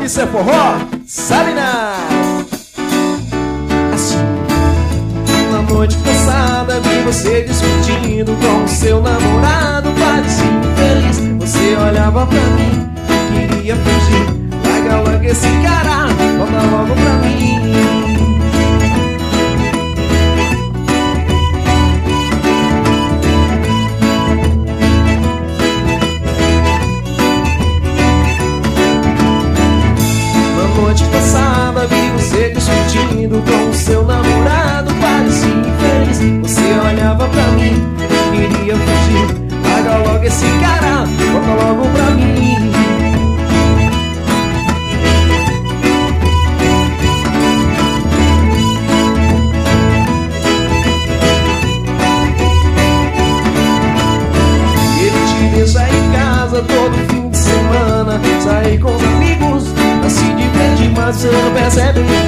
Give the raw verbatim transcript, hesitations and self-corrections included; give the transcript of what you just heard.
isso é forró, sabe nada. Assim, na noite passada vi você discutindo com o seu namorado, parecia infeliz. Você olhava pra mim, queria fugir. Larga logo esse cara, volta logo pra mim. Noite passada vi você discutindo com o seu namorado, parecia infeliz. Você olhava pra mim, queria fugir. Larga logo esse cara, volta logo pra mim. Ele te deixa em casa todo fim de semana, sair com os amigos, se diverte, mas você não percebe